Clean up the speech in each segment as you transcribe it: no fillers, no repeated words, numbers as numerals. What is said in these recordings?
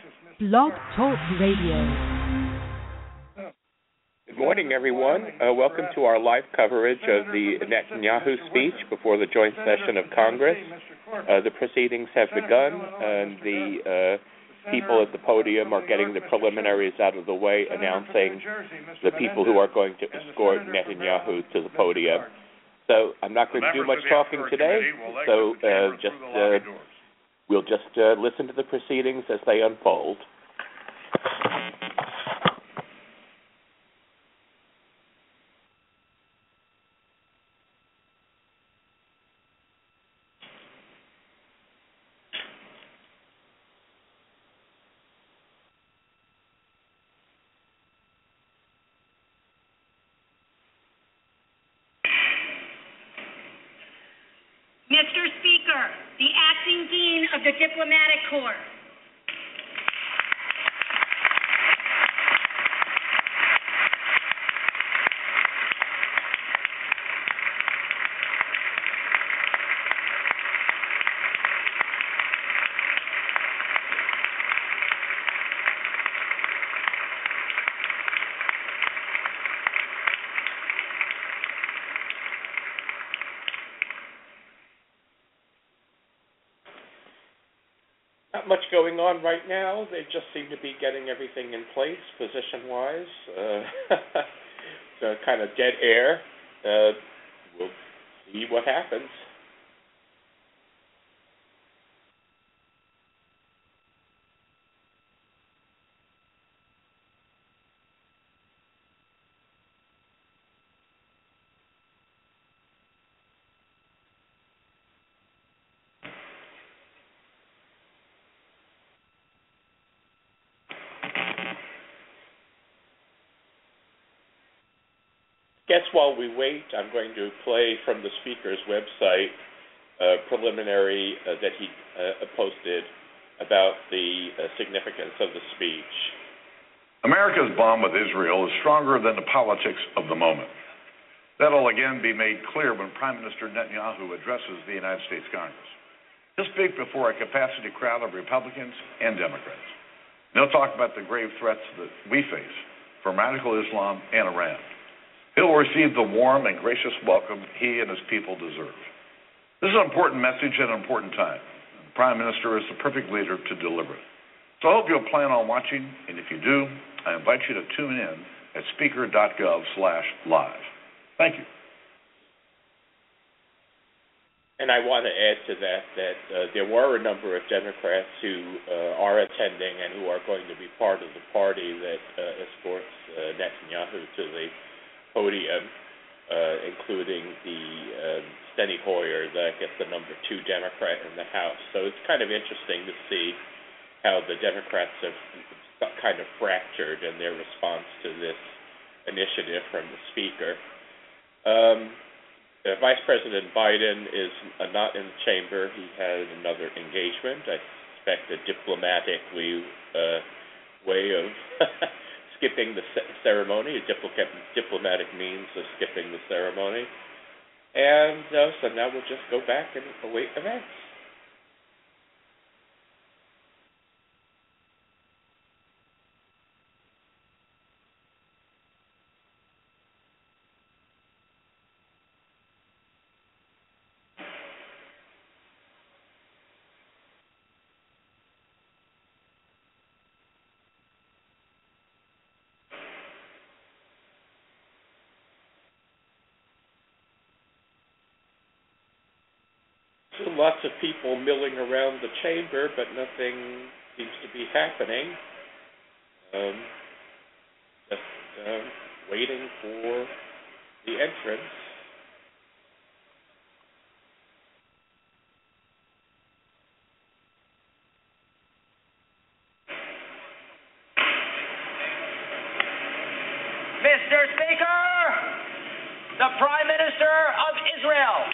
Blog Talk Radio. Good morning, everyone. Welcome to our live coverage of the Netanyahu speech before the joint session of Congress. The proceedings have begun, and the people at the podium are getting the preliminaries out of the way, announcing the people who are going to escort Netanyahu to the podium. So I'm not going to do much talking today, so we'll just listen to the proceedings as they unfold. Mr. Speaker, the Acting Dean of the Diplomatic Corps. Not much going on right now. They just seem to be getting everything in place, position-wise. So kind of dead air. We'll see what happens. Guess while we wait, I'm going to play from the speaker's website preliminary that he posted about the significance of the speech. America's bond with Israel is stronger than the politics of the moment. That'll again be made clear when Prime Minister Netanyahu addresses the United States Congress. He'll speak before a capacity crowd of Republicans and Democrats. And he'll talk about the grave threats that we face from radical Islam and Iran. He'll receive the warm and gracious welcome he and his people deserve. This is an important message at an important time. The Prime Minister is the perfect leader to deliver it. So I hope you'll plan on watching, and if you do, I invite you to tune in at speaker.gov/live. Thank you. And I want to add to that there were a number of Democrats who are attending and who are going to be part of the party that escorts Netanyahu to the podium, including the Steny Hoyer, I guess the number 2 Democrat in the House. So it's kind of interesting to see how the Democrats have kind of fractured in their response to this initiative from the Speaker. Vice President Biden is not in the chamber. He had another engagement. I suspect a diplomatic way of skipping the ceremony, a diplomatic means of skipping the ceremony. And so now we'll just go back and await events. Lots of people milling around the chamber, but nothing seems to be happening. Just waiting for the entrance. Mr. Speaker, the Prime Minister of Israel.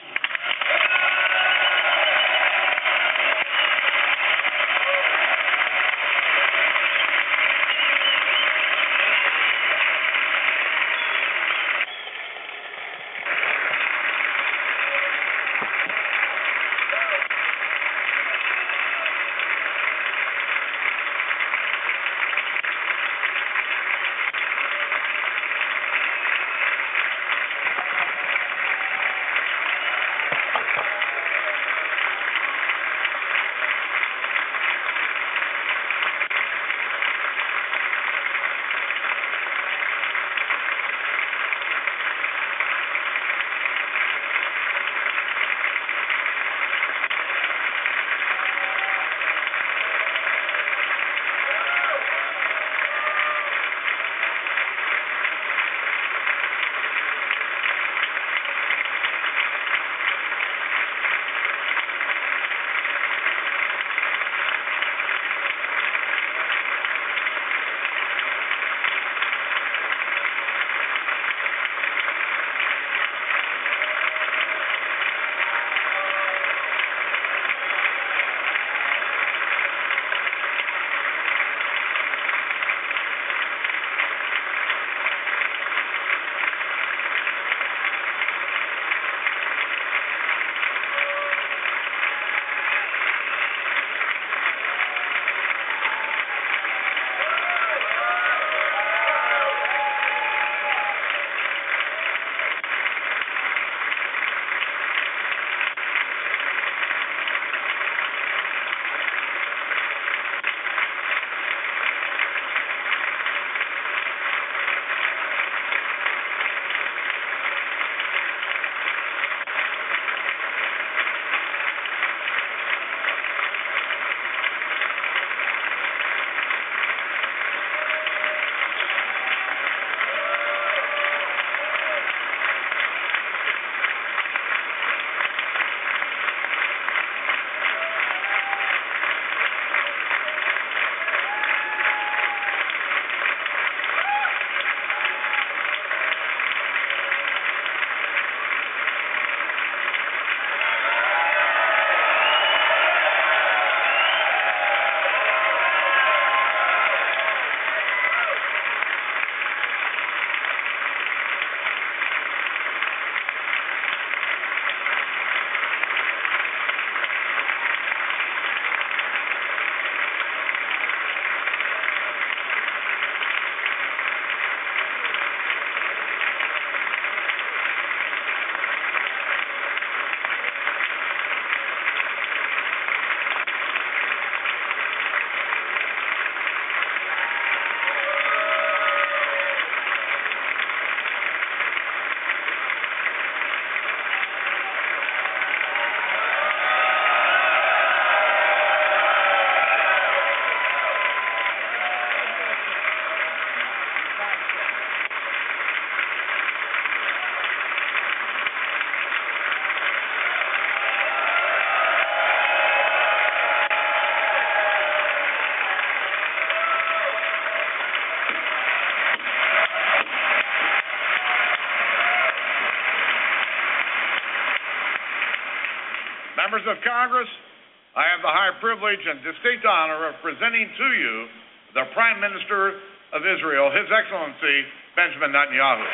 Members of Congress, I have the high privilege and distinct honor of presenting to you the Prime Minister of Israel, His Excellency Benjamin Netanyahu.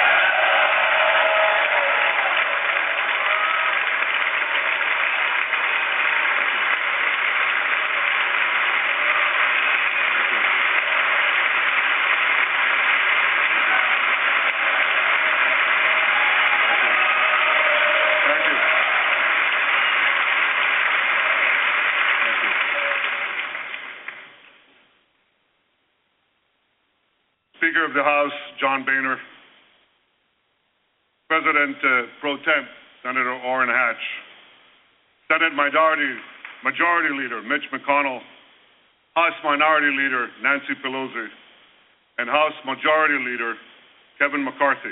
Speaker of the House, John Boehner, President Pro Tem, Senator Orrin Hatch, Senate Majority Leader Mitch McConnell, House Minority Leader Nancy Pelosi, and House Majority Leader Kevin McCarthy.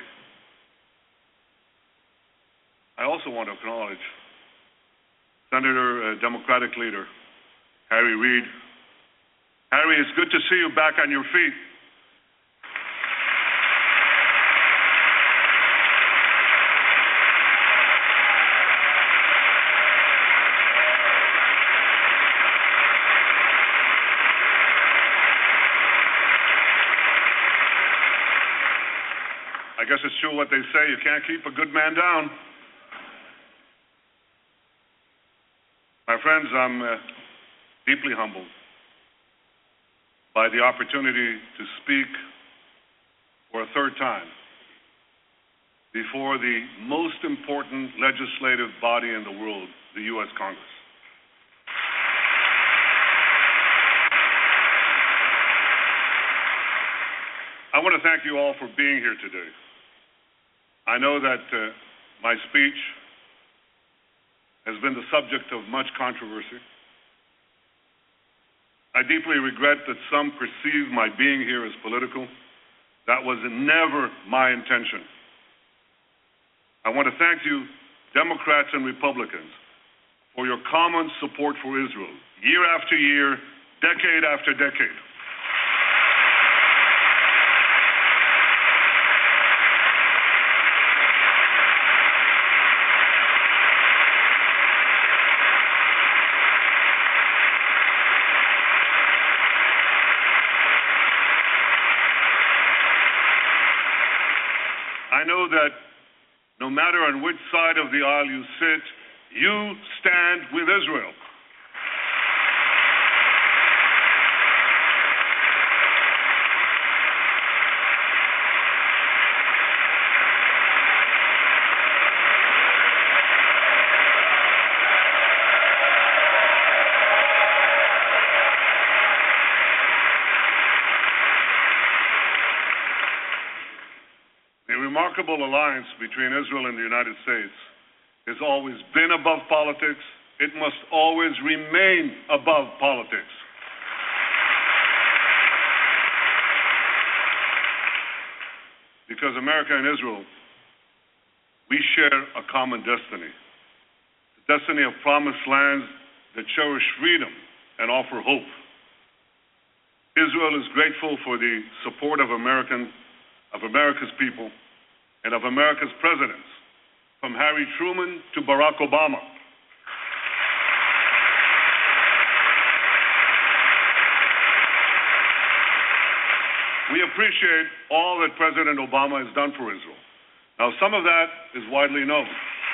I also want to acknowledge Senator Democratic Leader Harry Reid. Harry, it's good to see you back on your feet. I guess it's true what they say, you can't keep a good man down. My friends, I'm deeply humbled by the opportunity to speak for a third time before the most important legislative body in the world, the U.S. Congress. I want to thank you all for being here today. I know that my speech has been the subject of much controversy. I deeply regret that some perceive my being here as political. That was never my intention. I want to thank you, Democrats and Republicans, for your common support for Israel, year after year, decade after decade. I know that no matter on which side of the aisle you sit, you stand with Israel. The remarkable alliance between Israel and the United States has always been above politics. It must always remain above politics. Because America and Israel, we share a common destiny. The destiny of promised lands that cherish freedom and offer hope. Israel is grateful for the support of America's people and of America's presidents, from Harry Truman to Barack Obama. We appreciate all that President Obama has done for Israel. Now, some of that is widely known.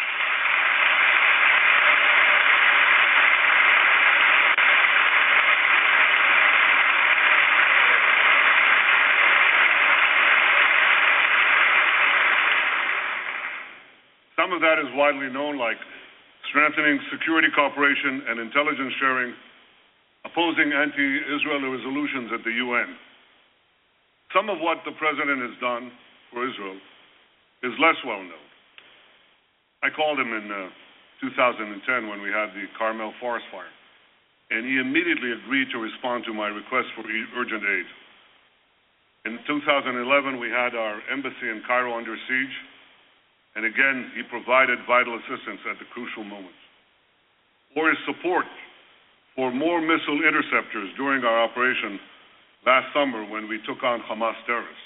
Some of that is widely known, like strengthening security cooperation and intelligence sharing, opposing anti-Israel resolutions at the UN. Some of what the President has done for Israel is less well known. I called him in 2010 when we had the Carmel forest fire, and he immediately agreed to respond to my request for urgent aid. In 2011, we had our embassy in Cairo under siege, and again, he provided vital assistance at the crucial moments. Or his support for more missile interceptors during our operation last summer when we took on Hamas terrorists.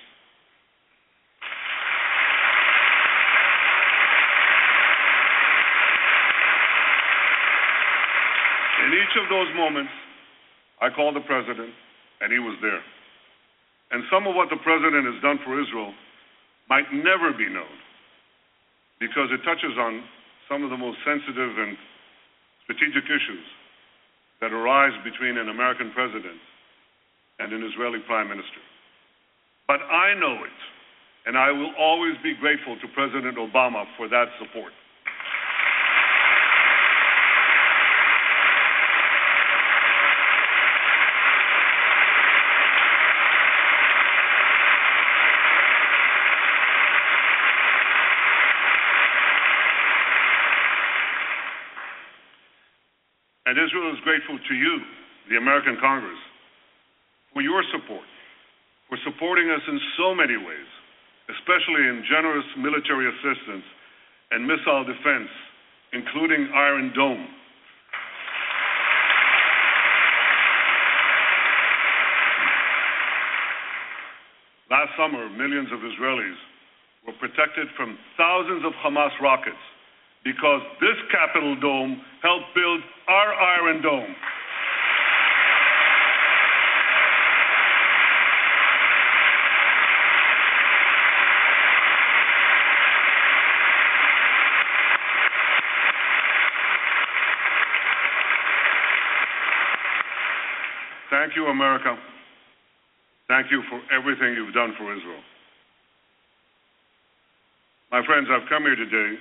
In each of those moments, I called the president, and he was there. And some of what the president has done for Israel might never be known because it touches on some of the most sensitive and strategic issues that arise between an American president and an Israeli prime minister. But I know it, and I will always be grateful to President Obama for that support. And Israel is grateful to you, the American Congress, for your support, for supporting us in so many ways, especially in generous military assistance and missile defense, including Iron Dome. Last summer, millions of Israelis were protected from thousands of Hamas rockets because this Capitol Dome helped build our Iron Dome. Thank you, America. Thank you for everything you've done for Israel. My friends, I've come here today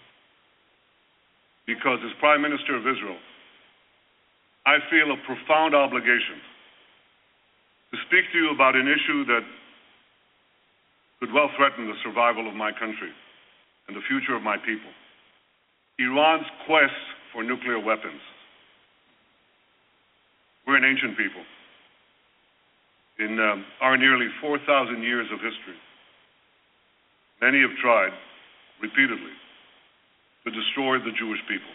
because as Prime Minister of Israel, I feel a profound obligation to speak to you about an issue that could well threaten the survival of my country and the future of my people: Iran's quest for nuclear weapons. We're an ancient people. In our nearly 4,000 years of history, many have tried repeatedly to destroy the Jewish people.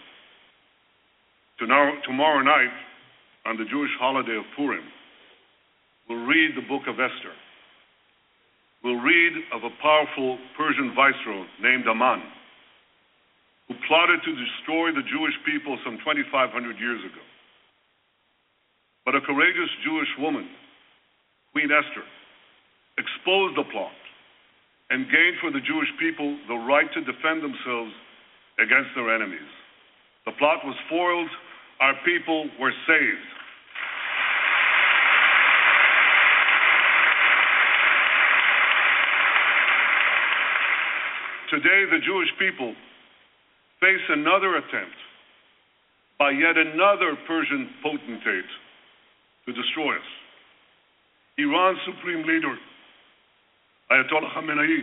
Tomorrow night, on the Jewish holiday of Purim, we'll read the book of Esther. We'll read of a powerful Persian viceroy named Aman, who plotted to destroy the Jewish people some 2,500 years ago. But a courageous Jewish woman, Queen Esther, exposed the plot and gained for the Jewish people the right to defend themselves against their enemies. The plot was foiled. Our people were saved. Today, the Jewish people face another attempt by yet another Persian potentate to destroy us. Iran's Supreme Leader, Ayatollah Khamenei,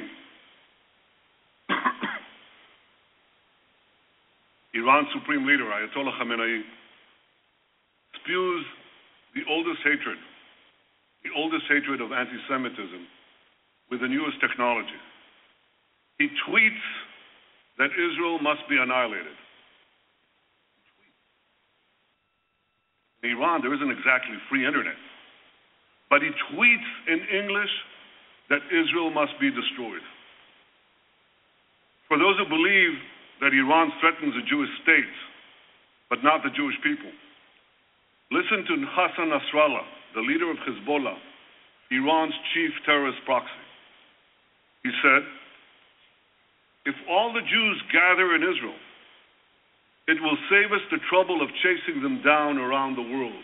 Iran's Supreme Leader, Ayatollah Khamenei, spews the oldest hatred of anti-Semitism with the newest technology. He tweets that Israel must be annihilated. In Iran, there isn't exactly free internet. But he tweets in English that Israel must be destroyed. For those who believe that Iran threatens a Jewish state, but not the Jewish people, listen to Hassan Nasrallah, the leader of Hezbollah, Iran's chief terrorist proxy. He said, "If all the Jews gather in Israel, it will save us the trouble of chasing them down around the world."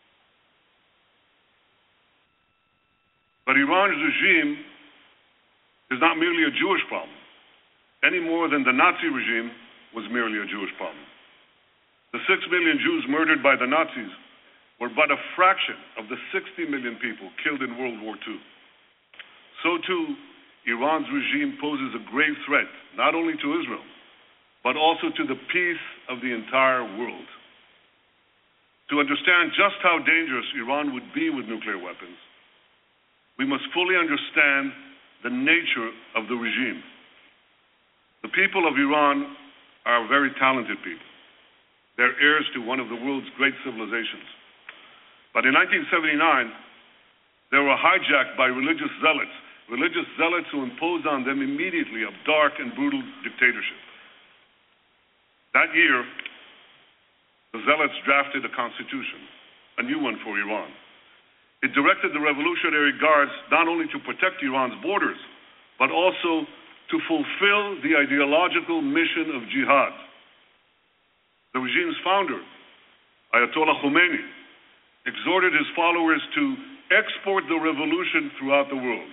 But Iran's regime is not merely a Jewish problem, any more than the Nazi regime was merely a Jewish problem. The 6 million Jews murdered by the Nazis were but a fraction of the 60 million people killed in World War II. So too, Iran's regime poses a grave threat, not only to Israel, but also to the peace of the entire world. To understand just how dangerous Iran would be with nuclear weapons, we must fully understand the nature of the regime. The people of Iran are very talented people. They're heirs to one of the world's great civilizations. But in 1979, they were hijacked by religious zealots who imposed on them immediately a dark and brutal dictatorship. That year, the Zealots drafted a constitution, a new one for Iran. It directed the Revolutionary Guards not only to protect Iran's borders, but also to fulfill the ideological mission of jihad. The regime's founder, Ayatollah Khomeini, exhorted his followers to export the revolution throughout the world.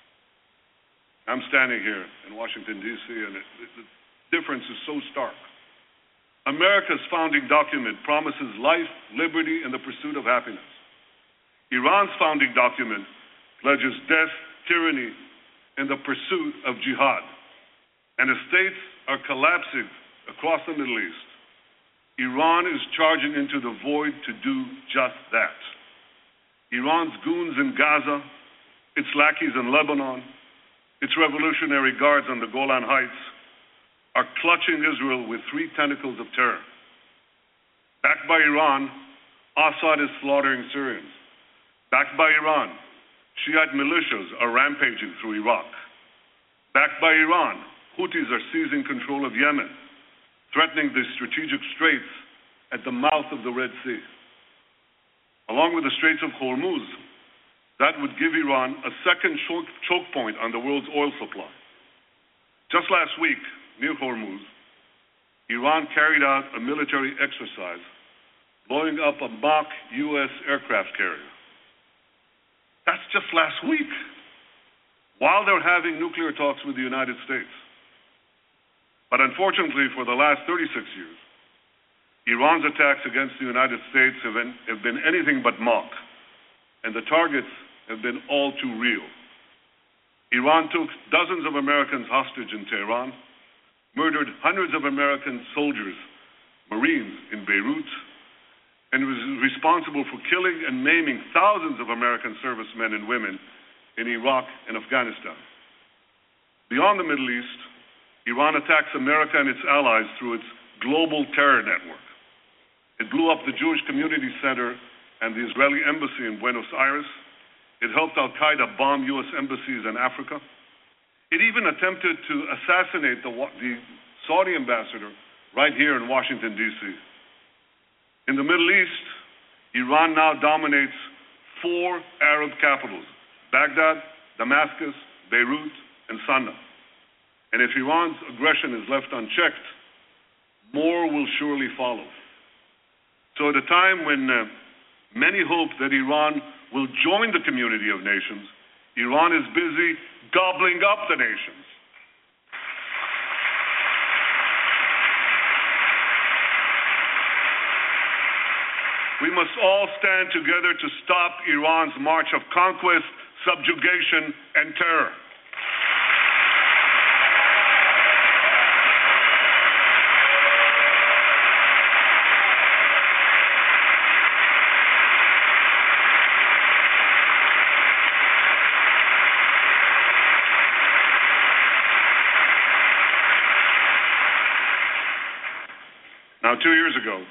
I'm standing here in Washington, D.C., and the difference is so stark. America's founding document promises life, liberty, and the pursuit of happiness. Iran's founding document pledges death, tyranny, and the pursuit of jihad. And as states are collapsing across the Middle East, Iran is charging into the void to do just that. Iran's goons in Gaza, its lackeys in Lebanon, its Revolutionary Guards on the Golan Heights are clutching Israel with three tentacles of terror. Backed by Iran, Assad is slaughtering Syrians. Backed by Iran, Shiite militias are rampaging through Iraq. Backed by Iran, Houthis are seizing control of Yemen, threatening the strategic straits at the mouth of the Red Sea. Along with the Straits of Hormuz, that would give Iran a second choke point on the world's oil supply. Just last week, near Hormuz, Iran carried out a military exercise, blowing up a mock U.S. aircraft carrier. That's just last week, while they're having nuclear talks with the United States. But unfortunately, for the last 36 years, Iran's attacks against the United States have been anything but mock, and the targets have been all too real. Iran took dozens of Americans hostage in Tehran, murdered hundreds of American soldiers, Marines in Beirut, and was responsible for killing and maiming thousands of American servicemen and women in Iraq and Afghanistan. Beyond the Middle East, Iran attacks America and its allies through its global terror network. It blew up the Jewish Community Center and the Israeli Embassy in Buenos Aires. It helped Al-Qaeda bomb U.S. embassies in Africa. It even attempted to assassinate the Saudi ambassador right here in Washington, D.C. In the Middle East, Iran now dominates 4 Arab capitals: Baghdad, Damascus, Beirut, and Sana'a. And if Iran's aggression is left unchecked, more will surely follow. So at a time when many hope that Iran will join the community of nations, Iran is busy gobbling up the nations. We must all stand together to stop Iran's march of conquest, subjugation, and terror. Now, 2 years ago,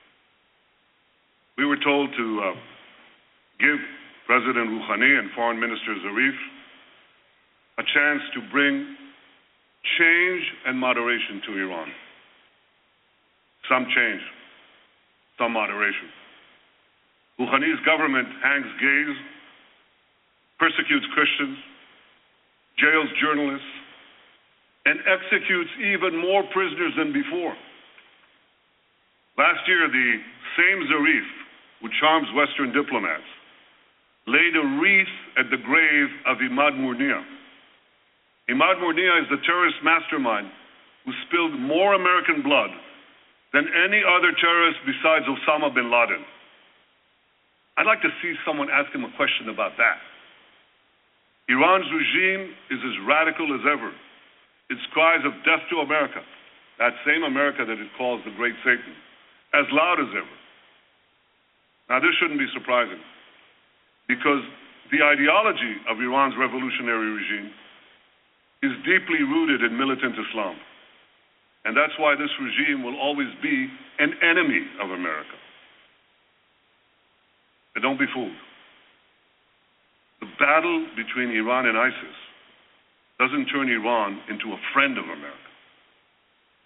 we were told to give President Rouhani and Foreign Minister Zarif a chance to bring change and moderation to Iran. Some change, some moderation. Rouhani's government hangs gays, persecutes Christians, jails journalists, and executes even more prisoners than before. Last year, the same Zarif, who charms Western diplomats, laid a wreath at the grave of Imad Murnia. Imad Murnia is the terrorist mastermind who spilled more American blood than any other terrorist besides Osama bin Laden. I'd like to see someone ask him a question about that. Iran's regime is as radical as ever. Its cries of death to America, that same America that it calls the Great Satan, as loud as ever. Now, this shouldn't be surprising, because the ideology of Iran's revolutionary regime is deeply rooted in militant Islam. And that's why this regime will always be an enemy of America. But don't be fooled. The battle between Iran and ISIS doesn't turn Iran into a friend of America.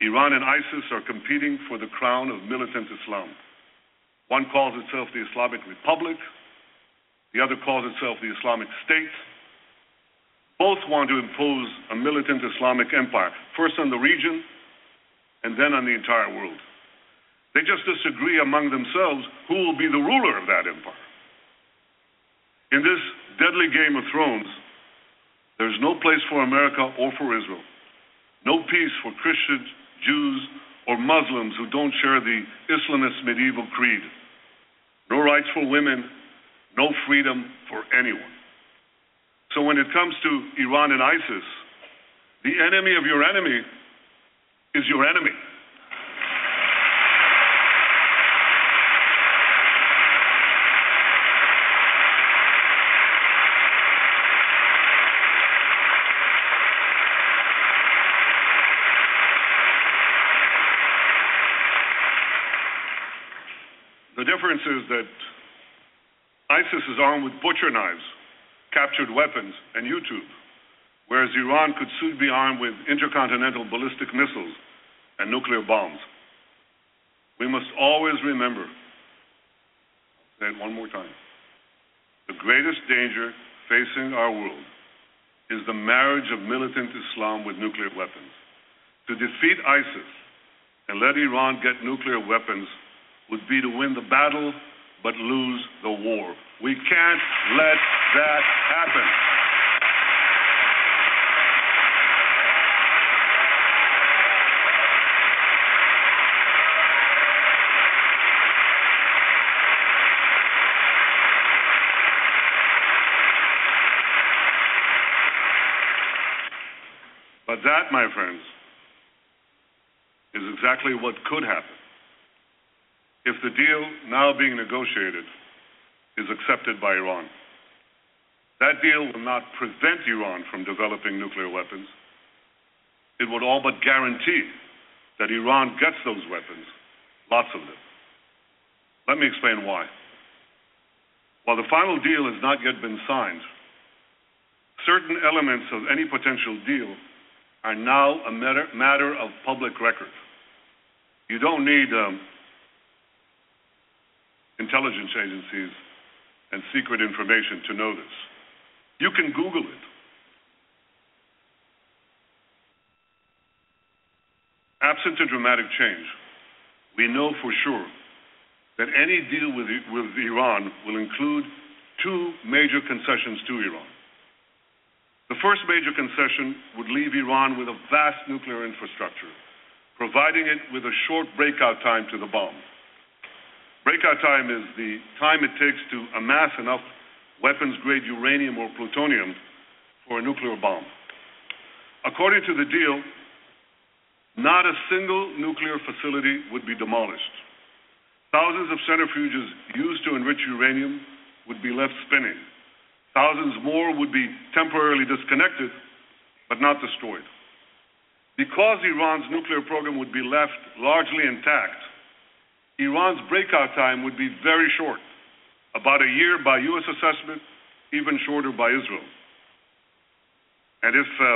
Iran and ISIS are competing for the crown of militant Islam. One calls itself the Islamic Republic. The other calls itself the Islamic State. Both want to impose a militant Islamic empire, first on the region and then on the entire world. They just disagree among themselves who will be the ruler of that empire. In this deadly game of thrones, there's no place for America or for Israel. No peace for Christians, Jews, or Muslims who don't share the Islamist medieval creed. No rights for women, no freedom for anyone. So when it comes to Iran and ISIS, the enemy of your enemy is your enemy. The difference is that ISIS is armed with butcher knives, captured weapons, and YouTube, whereas Iran could soon be armed with intercontinental ballistic missiles and nuclear bombs. We must always remember, I'll say it one more time, the greatest danger facing our world is the marriage of militant Islam with nuclear weapons. To defeat ISIS and let Iran get nuclear weapons would be to win the battle but lose the war. We can't let that happen. But that, my friends, is exactly what could happen if the deal now being negotiated is accepted by Iran. That deal will not prevent Iran from developing nuclear weapons. It would all but guarantee that Iran gets those weapons, lots of them. Let me explain why. While the final deal has not yet been signed, certain elements of any potential deal are now a matter of public record. You don't need intelligence agencies and secret information to know this. You can Google it. Absent a dramatic change, we know for sure that any deal with Iran will include two major concessions to Iran. The first major concession would leave Iran with a vast nuclear infrastructure, providing it with a short breakout time to the bomb. Breakout time is the time it takes to amass enough weapons-grade uranium or plutonium for a nuclear bomb. According to the deal, not a single nuclear facility would be demolished. Thousands of centrifuges used to enrich uranium would be left spinning. Thousands more would be temporarily disconnected, but not destroyed. Because Iran's nuclear program would be left largely intact, Iran's breakout time would be very short, about a year by U.S. assessment, even shorter by Israel. And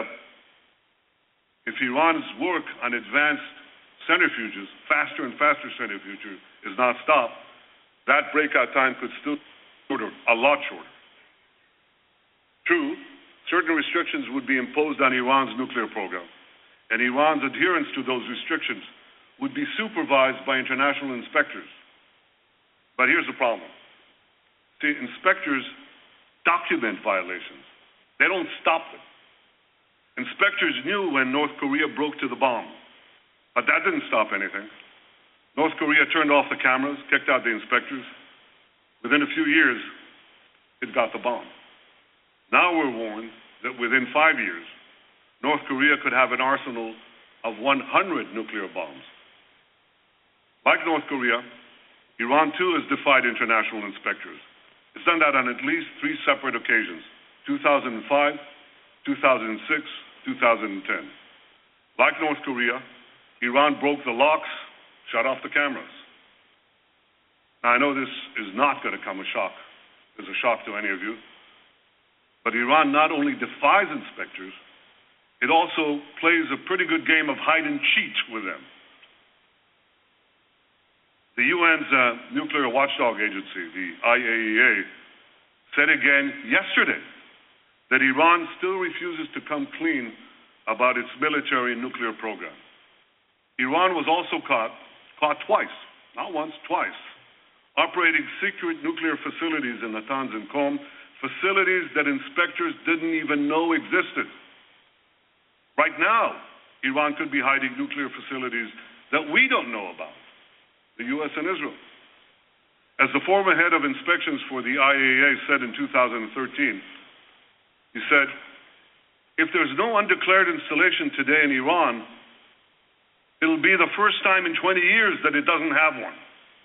if Iran's work on advanced centrifuges, faster and faster centrifuges, is not stopped, that breakout time could still be shorter, a lot shorter. True, certain restrictions would be imposed on Iran's nuclear program, and Iran's adherence to those restrictions would be supervised by international inspectors. But here's the problem. See, inspectors document violations. They don't stop them. Inspectors knew when North Korea broke to the bomb, but that didn't stop anything. North Korea turned off the cameras, kicked out the inspectors. Within a few years, it got the bomb. Now we're warned that within 5 years, North Korea could have an arsenal of 100 nuclear bombs. Like North Korea, Iran too has defied international inspectors. It's done that on at least 3 separate occasions, 2005, 2006, 2010. Like North Korea, Iran broke the locks, shut off the cameras. Now I know this is not going to come as a shock to any of you, but Iran not only defies inspectors, it also plays a pretty good game of hide and cheat with them. The UN's nuclear watchdog agency, the IAEA, said again yesterday that Iran still refuses to come clean about its military nuclear program. Iran was also caught twice, not once, twice, operating secret nuclear facilities in Natanz and Qom, facilities that inspectors didn't even know existed. Right now, Iran could be hiding nuclear facilities that we don't know about, the U.S. and Israel. As the former head of inspections for the IAEA said in 2013, he said, if there's no undeclared installation today in Iran, it'll be the first time in 20 years that it doesn't have one.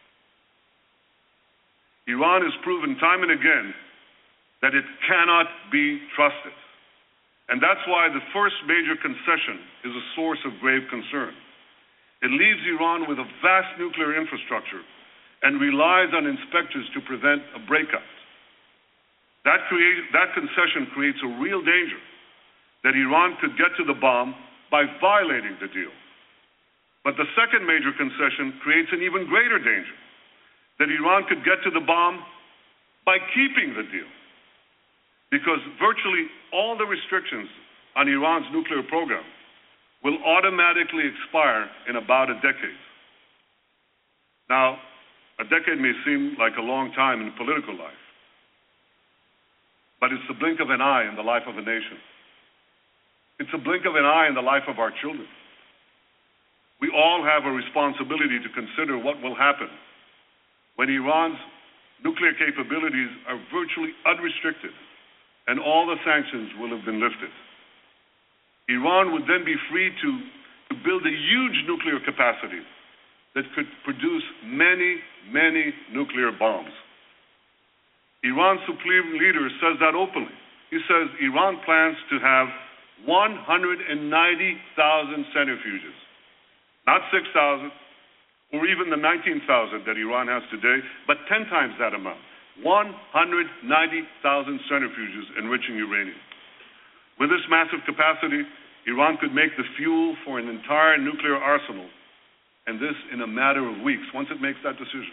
Iran has proven time and again that it cannot be trusted. And that's why the first major concession is a source of grave concern. It leaves Iran with a vast nuclear infrastructure and relies on inspectors to prevent a breakout. That concession creates a real danger that Iran could get to the bomb by violating the deal. But the second major concession creates an even greater danger, that Iran could get to the bomb by keeping the deal. Because virtually all the restrictions on Iran's nuclear program will automatically expire in about a decade. Now, a decade may seem like a long time in political life, but it's the blink of an eye in the life of a nation. It's a blink of an eye in the life of our children. We all have a responsibility to consider what will happen when Iran's nuclear capabilities are virtually unrestricted and all the sanctions will have been lifted. Iran would then be free to build a huge nuclear capacity that could produce many, many nuclear bombs. Iran's supreme leader says that openly. He says Iran plans to have 190,000 centrifuges, not 6,000 or even the 19,000 that Iran has today, but 10 times that amount. 190,000 centrifuges enriching uranium. With this massive capacity, Iran could make the fuel for an entire nuclear arsenal, and this in a matter of weeks, once it makes that decision.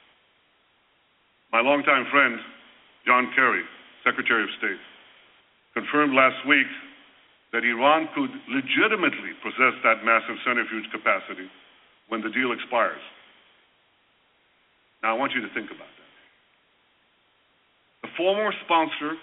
My longtime friend, John Kerry, Secretary of State, confirmed last week that Iran could legitimately possess that massive centrifuge capacity when the deal expires. Now, I want you to think about that. The foremost sponsor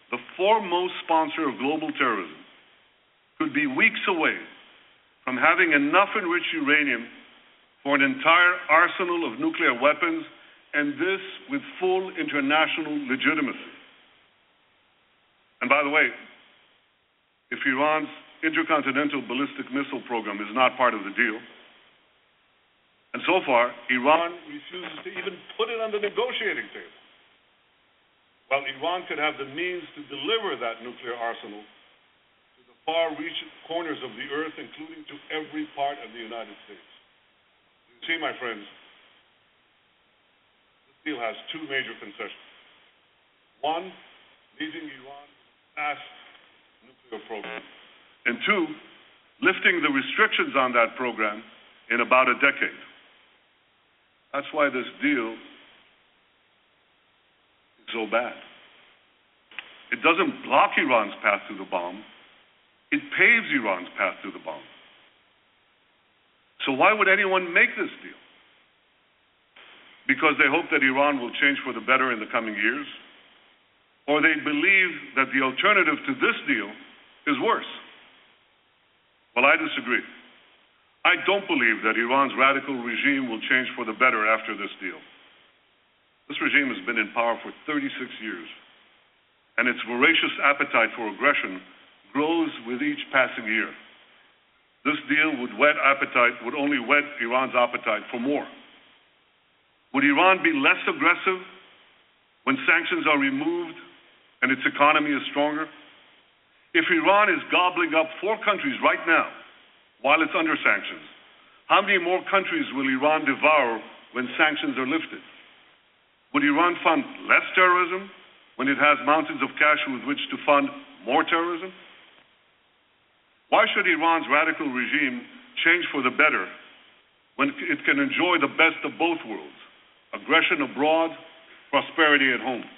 of global terrorism, could be weeks away from having enough enriched uranium for an entire arsenal of nuclear weapons, and this with full international legitimacy. And by the way, if Iran's intercontinental ballistic missile program is not part of the deal, and so far, Iran refuses to even put it on the negotiating table, while Iran could have the means to deliver that nuclear arsenal to the far-reaching corners of the earth, including to every part of the United States. You see, my friends, this deal has two major concessions. One, leaving Iran with a vast nuclear program. And two, lifting the restrictions on that program in about a decade. That's why this deal so bad. It doesn't block Iran's path to the bomb. It paves Iran's path to the bomb. So why would anyone make this deal? Because they hope that Iran will change for the better in the coming years? Or they believe that the alternative to this deal is worse? Well, I disagree. I don't believe that Iran's radical regime will change for the better after this deal. This regime has been in power for 36 years, and its voracious appetite for aggression grows with each passing year. This deal would only whet Iran's appetite for more. Would Iran be less aggressive when sanctions are removed and its economy is stronger? If Iran is gobbling up 4 countries right now while it's under sanctions, how many more countries will Iran devour when sanctions are lifted? Would Iran fund less terrorism when it has mountains of cash with which to fund more terrorism? Why should Iran's radical regime change for the better when it can enjoy the best of both worlds, aggression abroad, prosperity at home?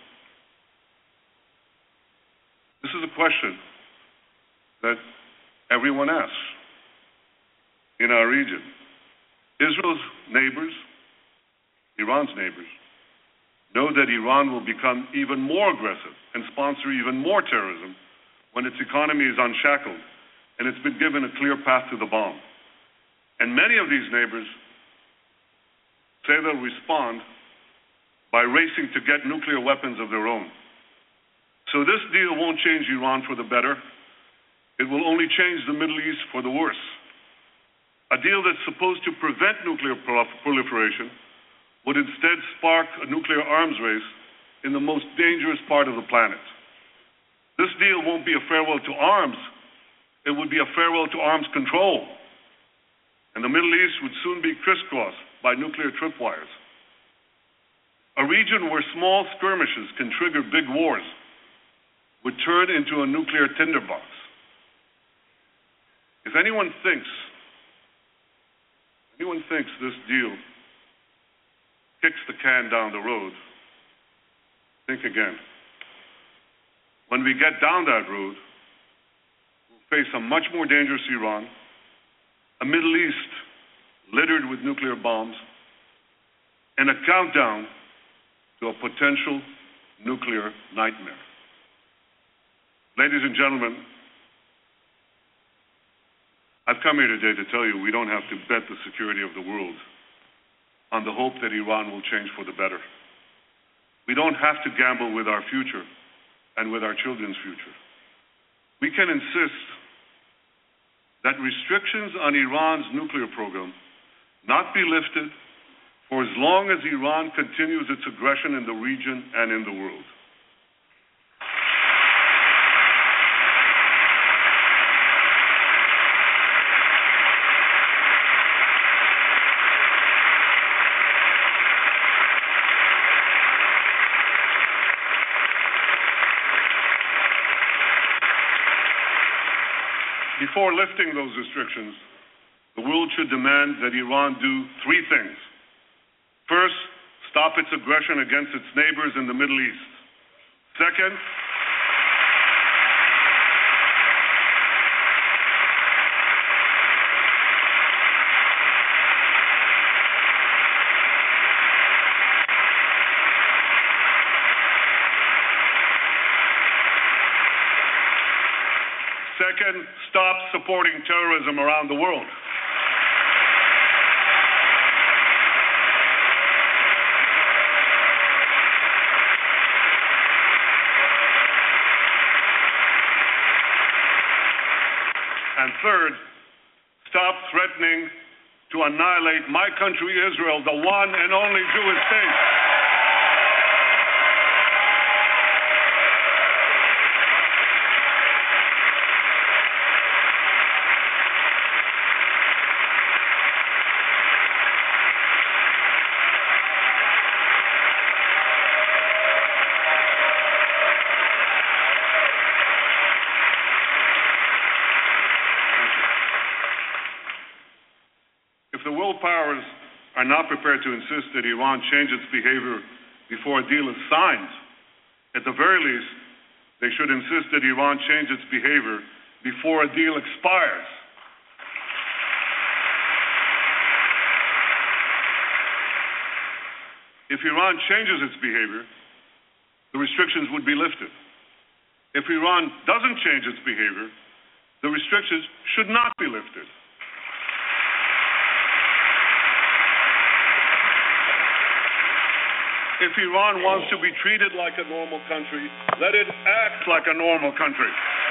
This is a question that everyone asks in our region. Israel's neighbors, Iran's neighbors, know that Iran will become even more aggressive and sponsor even more terrorism when its economy is unshackled and it's been given a clear path to the bomb. And many of these neighbors say they'll respond by racing to get nuclear weapons of their own. So this deal won't change Iran for the better. It will only change the Middle East for the worse. A deal that's supposed to prevent nuclear proliferation would instead spark a nuclear arms race in the most dangerous part of the planet. This deal won't be a farewell to arms. It would be a farewell to arms control. And the Middle East would soon be crisscrossed by nuclear tripwires. A region where small skirmishes can trigger big wars would turn into a nuclear tinderbox. If anyone thinks this deal kicks the can down the road, think again. When we get down that road, we'll face a much more dangerous Iran, a Middle East littered with nuclear bombs, and a countdown to a potential nuclear nightmare. Ladies and gentlemen, I've come here today to tell you we don't have to bet the security of the world on the hope that Iran will change for the better. We don't have to gamble with our future and with our children's future. We can insist that restrictions on Iran's nuclear program not be lifted for as long as Iran continues its aggression in the region and in the world. Before lifting those restrictions, the world should demand that Iran do three things. First, stop its aggression against its neighbors in the Middle East. Second, stop supporting terrorism around the world. And third, stop threatening to annihilate my country, Israel, the one and only Jewish state. If the world powers are not prepared to insist that Iran change its behavior before a deal is signed, at the very least, they should insist that Iran change its behavior before a deal expires. If Iran changes its behavior, the restrictions would be lifted. If Iran doesn't change its behavior, the restrictions should not be lifted. If Iran wants to be treated like a normal country, let it act like a normal country.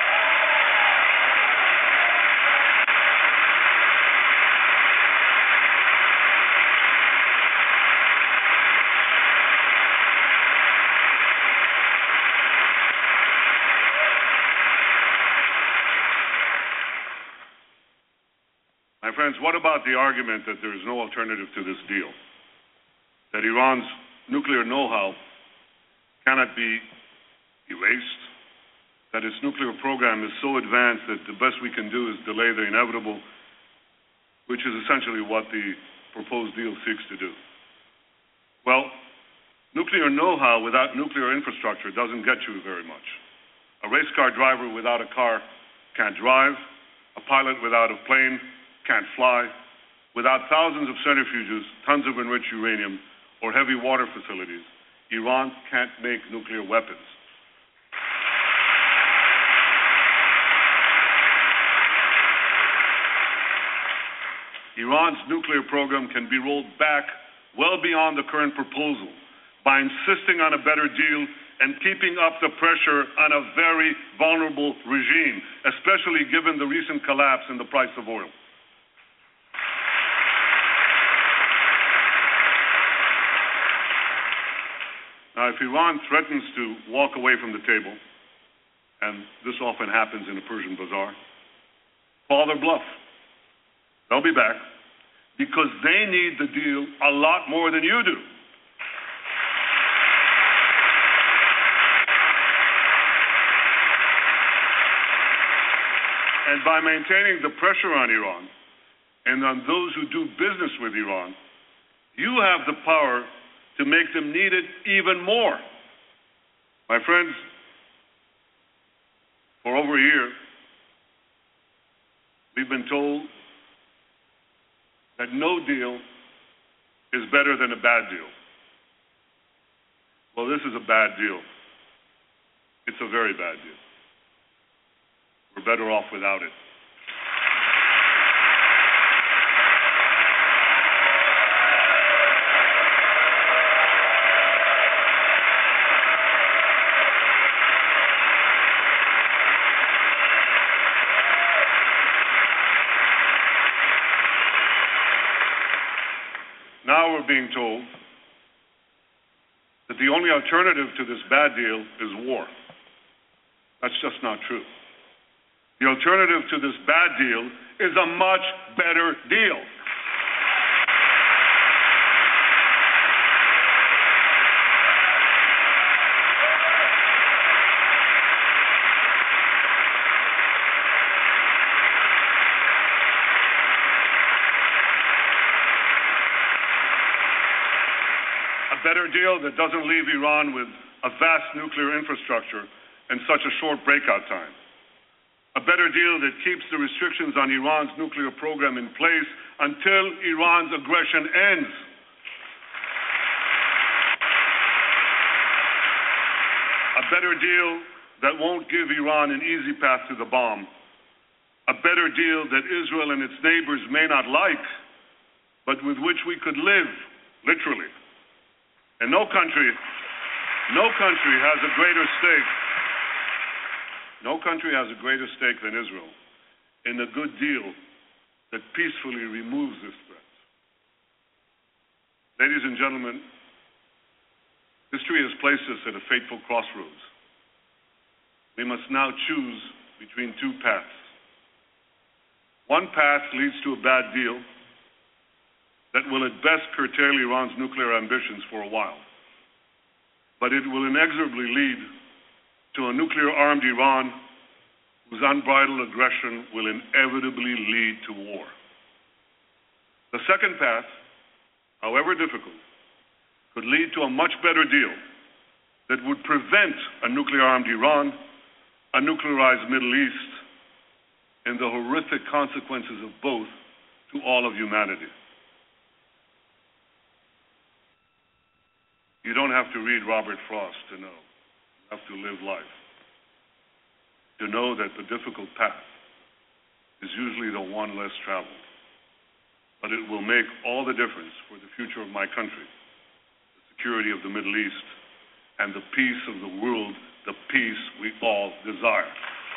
My friends, what about the argument that there is no alternative to this deal? That Iran's nuclear know-how cannot be erased, that its nuclear program is so advanced that the best we can do is delay the inevitable, which is essentially what the proposed deal seeks to do. Well, nuclear know-how without nuclear infrastructure doesn't get you very much. A race car driver without a car can't drive. A pilot without a plane can't fly. Without thousands of centrifuges, tons of enriched uranium, or heavy water facilities, Iran can't make nuclear weapons. Iran's nuclear program can be rolled back well beyond the current proposal by insisting on a better deal and keeping up the pressure on a very vulnerable regime, especially given the recent collapse in the price of oil. Now, if Iran threatens to walk away from the table, and this often happens in a Persian bazaar, call their bluff. They'll be back because they need the deal a lot more than you do. And by maintaining the pressure on Iran and on those who do business with Iran, you have the power to make them need it even more. My friends, for over a year, we've been told that no deal is better than a bad deal. Well, this is a bad deal. It's a very bad deal. We're better off without it. Now we're being told that the only alternative to this bad deal is war. That's just not true. The alternative to this bad deal is a much better deal. A better deal that doesn't leave Iran with a vast nuclear infrastructure and such a short breakout time. A better deal that keeps the restrictions on Iran's nuclear program in place until Iran's aggression ends. A better deal that won't give Iran an easy path to the bomb. A better deal that Israel and its neighbors may not like, but with which we could live, literally. And no country has a greater stake. No country has a greater stake than Israel in a good deal that peacefully removes this threat. Ladies and gentlemen, history has placed us at a fateful crossroads. We must now choose between two paths. One path leads to a bad deal that will at best curtail Iran's nuclear ambitions for a while, but it will inexorably lead to a nuclear-armed Iran whose unbridled aggression will inevitably lead to war. The second path, however difficult, could lead to a much better deal that would prevent a nuclear-armed Iran, a nuclearized Middle East, and the horrific consequences of both to all of humanity. You don't have to read Robert Frost to know. You have to live life. To know that the difficult path is usually the one less traveled. But it will make all the difference for the future of my country, the security of the Middle East, and the peace of the world, the peace we all desire.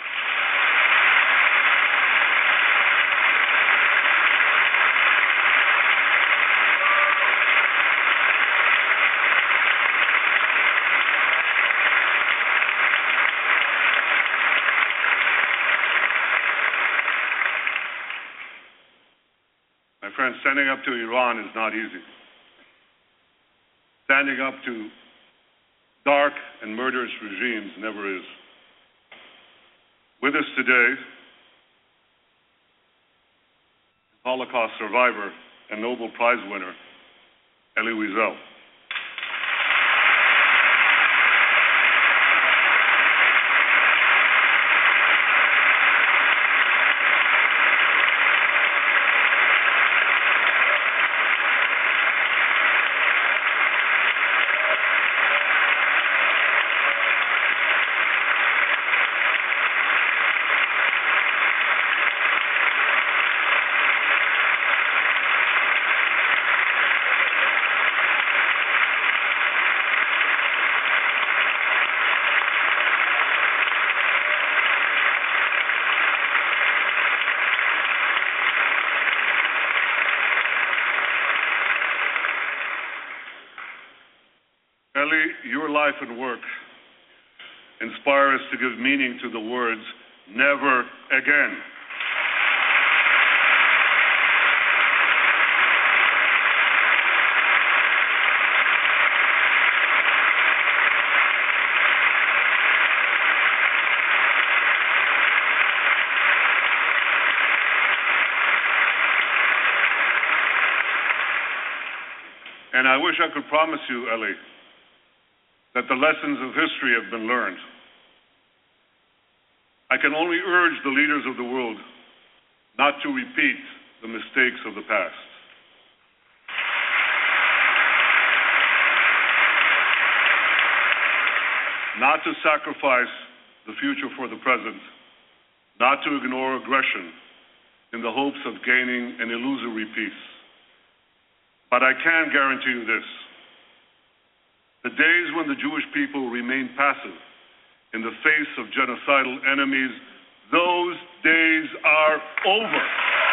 Friends, standing up to Iran is not easy. Standing up to dark and murderous regimes never is. With us today, Holocaust survivor and Nobel Prize winner, Elie Wiesel. Elie, your life and work inspire us to give meaning to the words, never again. And I wish I could promise you, Elie, that the lessons of history have been learned. I can only urge the leaders of the world not to repeat the mistakes of the past. Not to sacrifice the future for the present, not to ignore aggression in the hopes of gaining an illusory peace. But I can guarantee you this: the days when the Jewish people remain passive in the face of genocidal enemies, those days are over.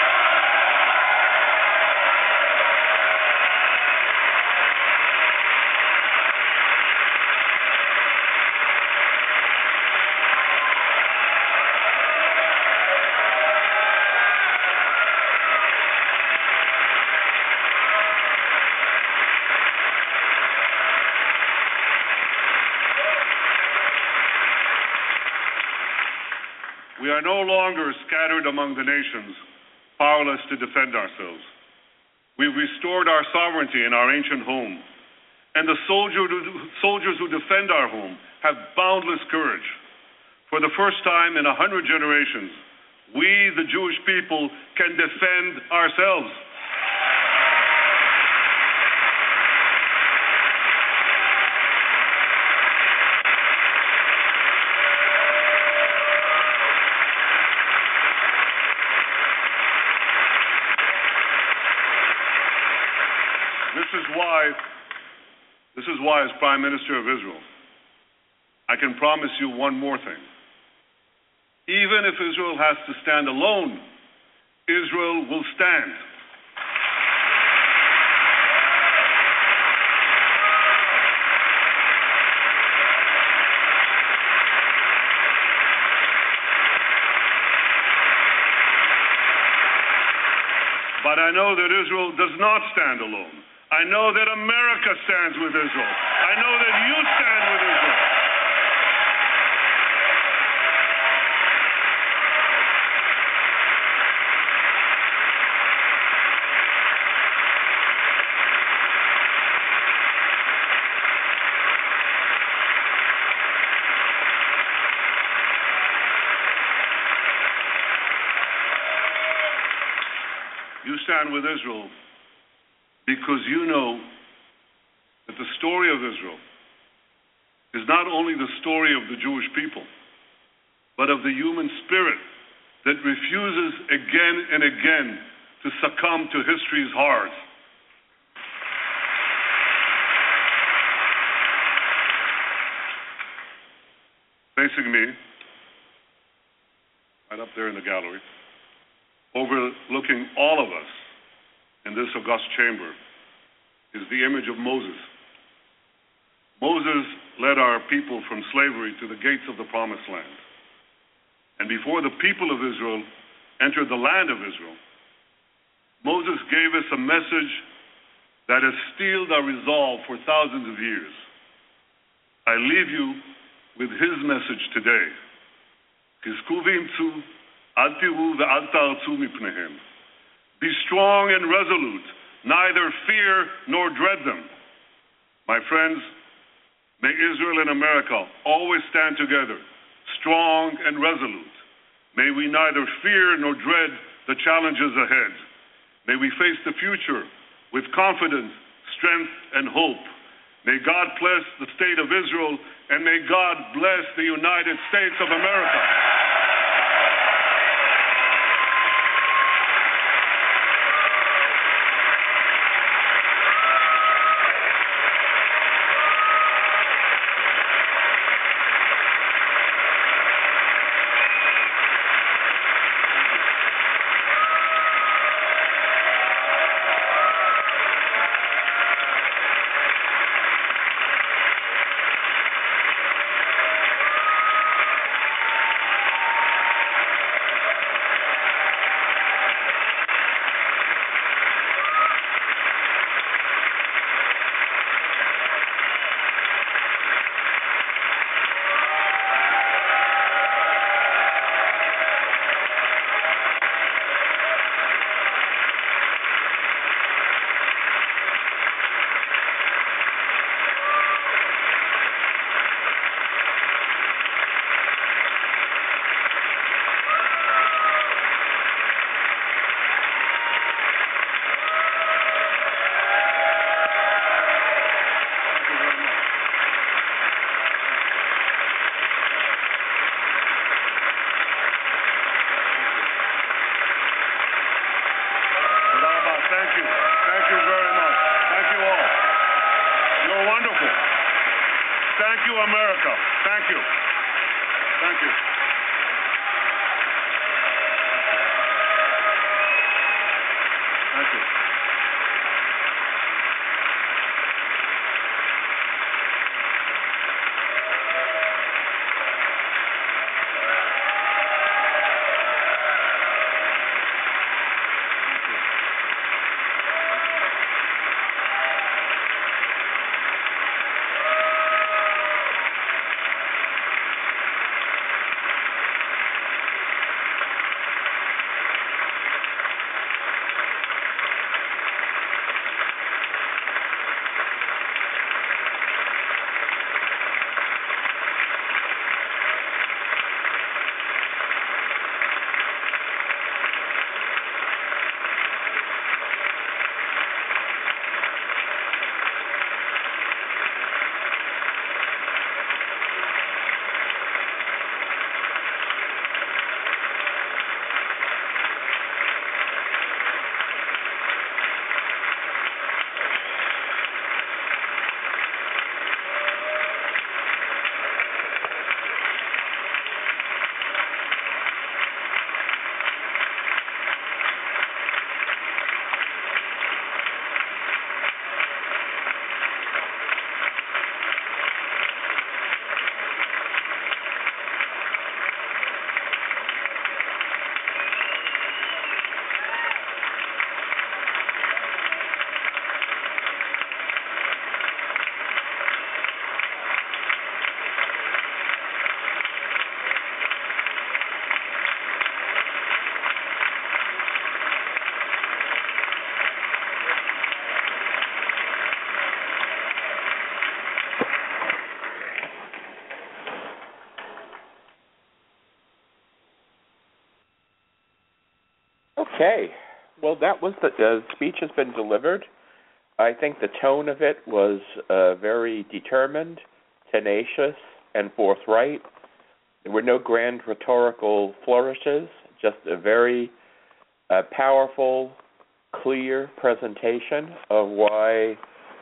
We are no longer scattered among the nations, powerless to defend ourselves. We've restored our sovereignty in our ancient home, and the soldiers who defend our home have boundless courage. For the first time in 100 generations, we, the Jewish people, can defend ourselves. This is why, as Prime Minister of Israel, I can promise you one more thing. Even if Israel has to stand alone, Israel will stand. But I know that Israel does not stand alone. I know that America stands with Israel. I know that you stand with Israel. You stand with Israel because you know that the story of Israel is not only the story of the Jewish people, but of the human spirit that refuses again and again to succumb to history's horrors. Facing me, right up there in the gallery, overlooking all of us in this august chamber, is the image of Moses. Moses led our people from slavery to the gates of the Promised Land. And before the people of Israel entered the land of Israel, Moses gave us a message that has steeled our resolve for thousands of years. I leave you with his message today. חזקו ואמצו, אל תיראו ואל תערצו מפניהם. Be strong and resolute, neither fear nor dread them. My friends, may Israel and America always stand together, strong and resolute. May we neither fear nor dread the challenges ahead. May we face the future with confidence, strength, and hope. May God bless the state of Israel, and may God bless the United States of America. America. Thank you. Thank you. Thank you. Okay. Well, that was the speech has been delivered. I think the tone of it was very determined, tenacious, and forthright. There were no grand rhetorical flourishes, just a very powerful, clear presentation of why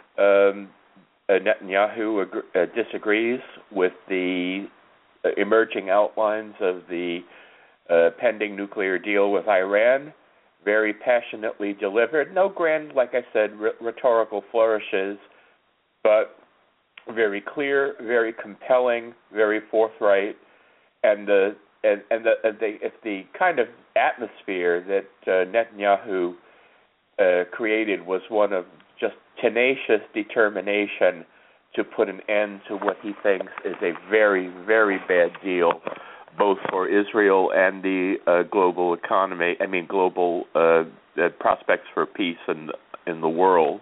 Netanyahu disagrees with the emerging outlines of the pending nuclear deal with Iran. Very passionately delivered. No grand, like I said, rhetorical flourishes, but very clear, very compelling, very forthright, and the kind of atmosphere that Netanyahu created was one of just tenacious determination to put an end to what he thinks is a very, very bad deal both for Israel and the global economy. I mean, global prospects for peace in the world.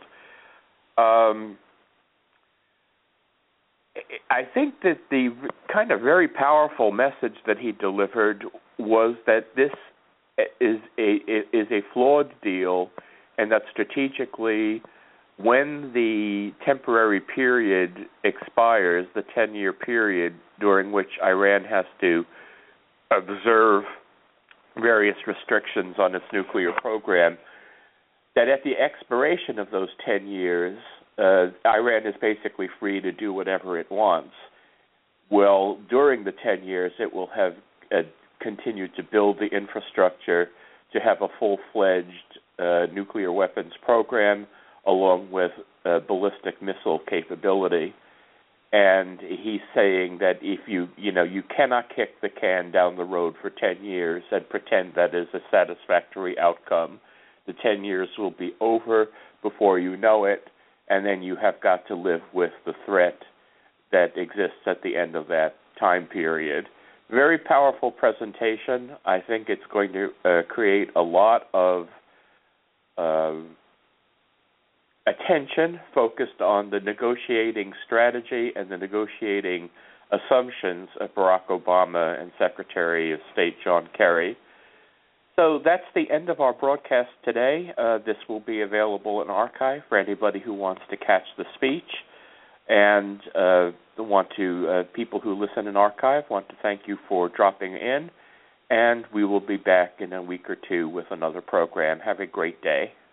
I think that the kind of very powerful message that he delivered was that this is a flawed deal, and that strategically, when the temporary period expires, the 10-year period during which Iran has to observe various restrictions on its nuclear program, that at the expiration of those 10 years, Iran is basically free to do whatever it wants. Well, during the 10 years, it will have continued to build the infrastructure to have a full-fledged nuclear weapons program, along with ballistic missile capability. And he's saying that if you cannot kick the can down the road for 10 years and pretend that is a satisfactory outcome. The 10 years will be over before you know it, and then you have got to live with the threat that exists at the end of that time period. Very powerful presentation. I think it's going to create a lot of attention focused on the negotiating strategy and the negotiating assumptions of Barack Obama and Secretary of State John Kerry. So that's the end of our broadcast today. This will be available in archive for anybody who wants to catch the speech. And people who listen in archive want to thank you for dropping in. And we will be back in a week or two with another program. Have a great day.